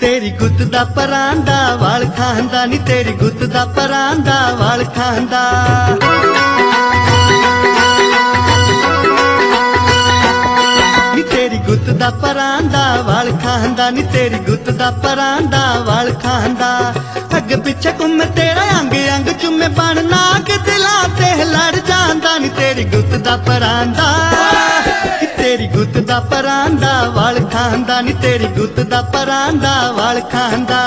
तेरी गुत्त दा परांदा वाल खांदा नी तेरी गुत्त दा परांदा वाल खांदा। नी तेरी गुत्त दा परांदा वाल खांदा नी तेरी गुत्त दा परांदा वाल खांदा। अग पिछे घूमे तेरा अंग अंग चुमे बन नाक दिला ते लड़ जांदा नी तेरी गुत्त दा परांदा। तेरी गुत्त दा परांदा वाल खांदा नी तेरी गुत्त दा परांदा वाल खांदा।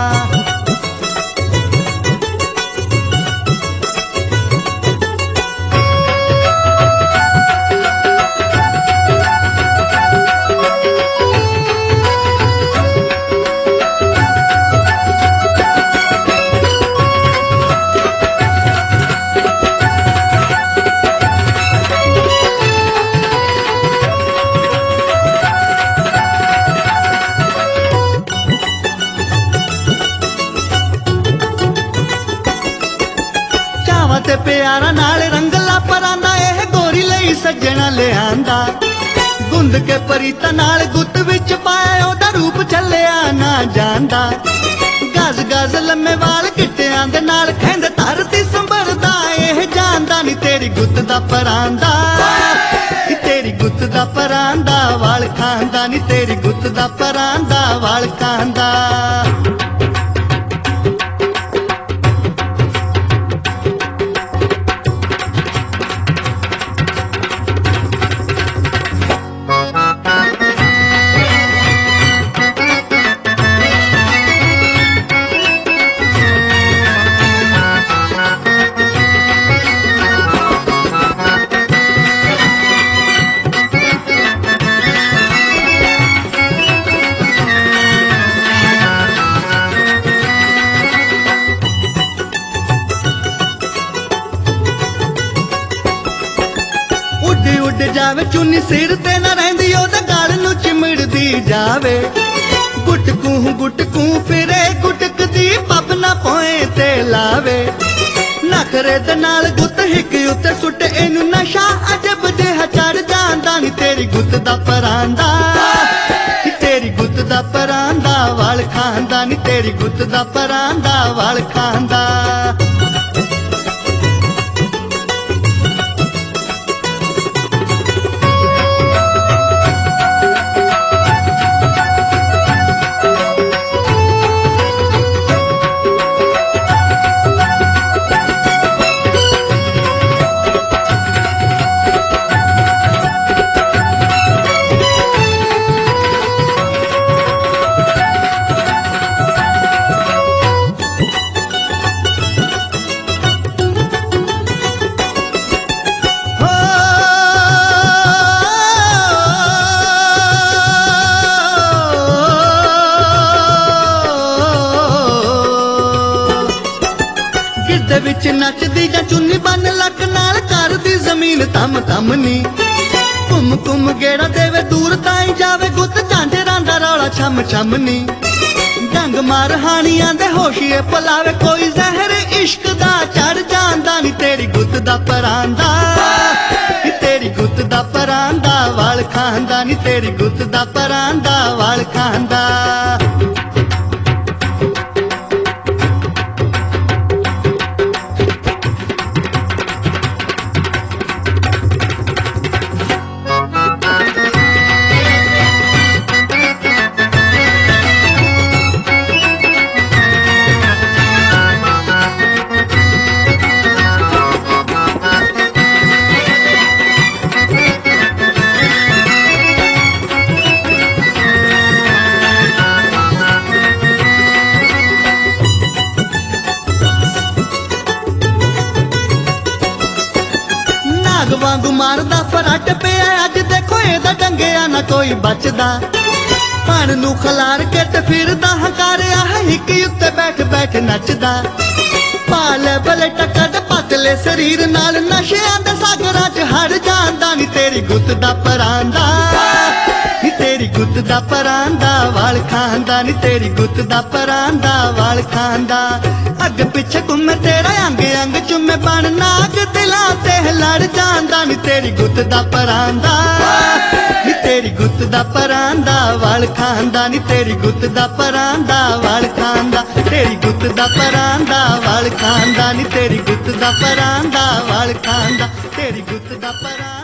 ते प्यारा नाल रंगला परांदा एह गोरी लई सज्जणा ले आंदा। गुंद के परीता नाल गुत्त विच पाया ओदा रूप चलिया ना जांदा। गज गज लम्मे वाल गिट्टियां दे नाल खैंद धरती संभरदा एह जांदा नी तेरी गुत्त दा परांदा। तेरी गुत्त दा परांदा वाल खांदा नी तेरी गुत्त दा परांदा वाल खांदा। जावे चुन्नी सिर ते न रहिंदी ओदे गल नूं चिमड़दी जावे। गुटकू फिरे गुटकदी पब ना पोए ते लावे। नखरे दे नाल गुत्त हिक उत्ते सुट इनू नशा अजब जिहा चढ़ जांदा नी तेरी गुत्त दा परांदा। तेरी गुत्त दा परांदा वाल खांदा नी तेरी गुत्त दा परांदा वाल खांदा। विच नचदी जा चुन्नी बन लक नाल करदी जमीन तम तम नी। घुम गेड़ा देवे दूर ताई जावे गुत्त झांझरां दा रौला छम छम नी। डंग मार हानियां दे होशिए पलावे कोई जहर इश्क दा चढ़ जांदा नी तेरी गुत्त दा परांदा। तेरी गुत्त दा परांदा वाल खांदा नी तेरी गुत्त दा परांदा वाल खांदा। वांगू मारदा फरट पे अज देखो एदा डंगिया ना कोई बचदा। भण नू खलार के ते फिरदा हकारिया हिक उत्ते बैठ बैठ नचदा। पाले बले टकद पतले शरीर नाल नशियां दे सागरां च हड़ जांदा नी तेरी गुत्त दा परांदा। तेरी गुत्त दा परांदा वाल खांदा नी तेरी गुत्त दा परांदा वाल खांदा। अग पिछे घूमे तेरा अंग अंग चुमे बन नाग दिलां ते लड़ जांदा नी तेरी गुत्त दा परांदा नी तेरी गुत्त दा परांदा वाल खांदा नी तेरी गुत्त दा परांदा वाल खांदा तेरी गुत्त दा परांदा वाल खांदा नी तेरी गुत्त दा परांदा वाल खांदा तेरी गुत्त दा परांदा